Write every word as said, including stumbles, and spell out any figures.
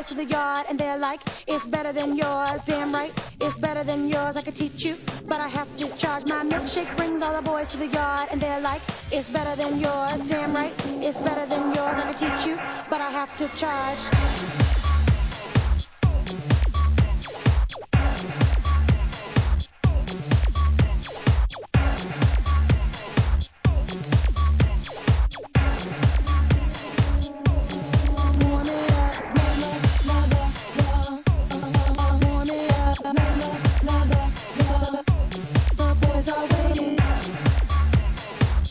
boys to the yard and they're like, it's better than yours. Damn right, it's better than yours. I could teach you, but I have to charge. My milkshake brings all the boys to the yard and they're like, it's better than yours. Damn right, it's better than yours. I could teach you, but I have to charge.